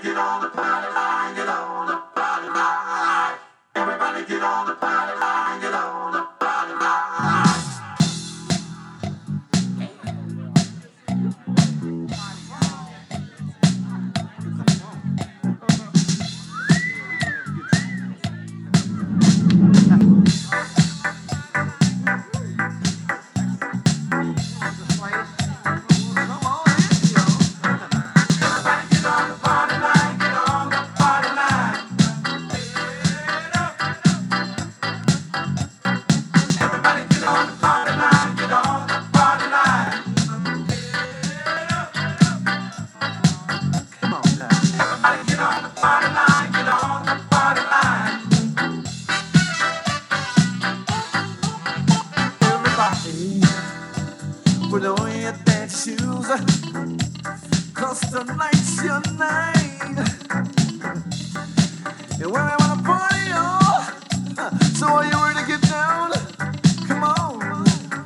get on the party line, get on the party line. Everybody get on the party line, get on the party line. Put on your dance shoes, 'cause tonight's your night. And when we wanna party on, so are you ready to get down? Come on.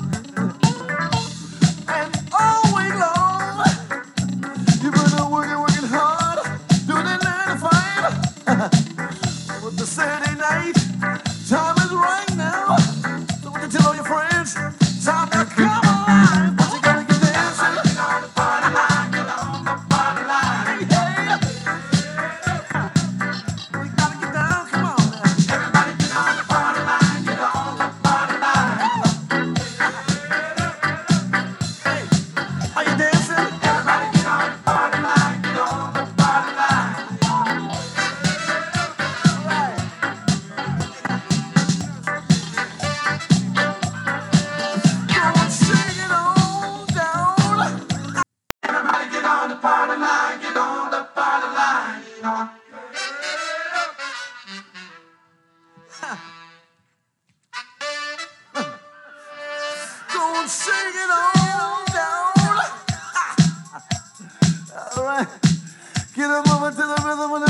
And all week long, you better working hard, doing it 9 to 5. With the Saturday night, time is right now. So what you tell all your friends, time to come alive. But you gotta get dancing. Get on the party line, get on the party line. Hey, hey. We gotta get down, come on now. Everybody get on the party line, get on the party line. Hey, are you dancing? Everybody get on the party line, get on the party line. Right. Go and sing it on down. Everybody get on the party line, get on the party line. Go and sing it on down. All right. Get a moving to the rhythm of the